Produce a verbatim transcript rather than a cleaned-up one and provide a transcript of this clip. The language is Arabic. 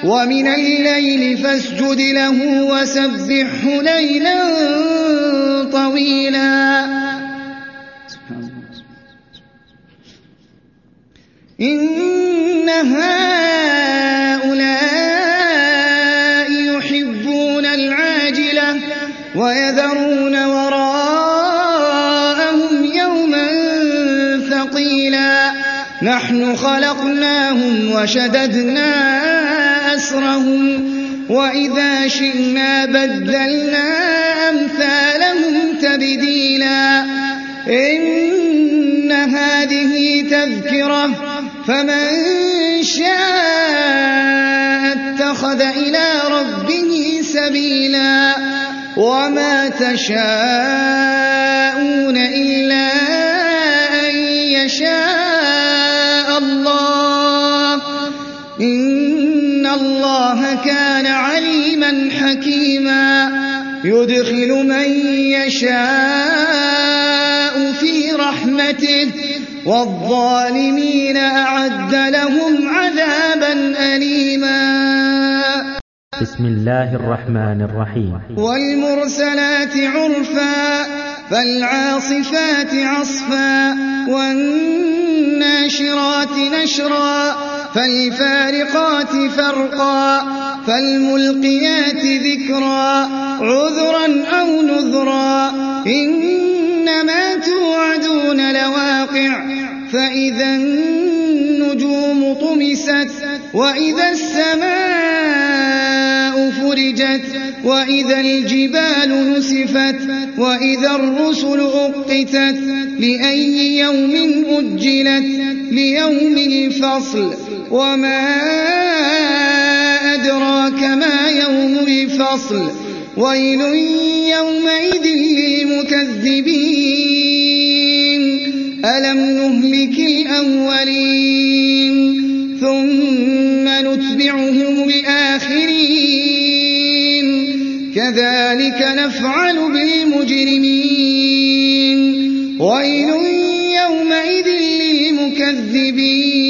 ومن الليل فاسجد له وسبحه ليلا طويلا إن هؤلاء يحبون العاجلة ويذرون وراءهم يوما ثقيلا نحن خلقناهم وشددنا أسرهم وإذا شئنا بدلنا أمثالهم تبديلا إن هذه تذكرة فمن شاء اتخذ إلى ربه سبيلا وما تشاءون إلا أن يشاء الله إن الله كان عليما حكيما يدخل من يشاء في رحمته والظالمين أعد لهم عذابا أليما بسم الله الرحمن الرحيم والمرسلات عرفا فالعاصفات عصفا والناشرات نشرا فالفارقات فرقا فالملقيات ذكرا عذرا أو نذرا إنما توعدون لواقع فإذا النجوم طمست وإذا السماء فرجت وإذا الجبال نسفت وإذا الرسل أقتت لأي يوم أجلت ليوم الفصل وما أدراك ما يوم الفصل ويل يومئذ للمكذبين ألم نهلك الأولين ثم نتبعهم الآخرين كذلك نفعل بالمجرمين ويل يومئذ للمكذبين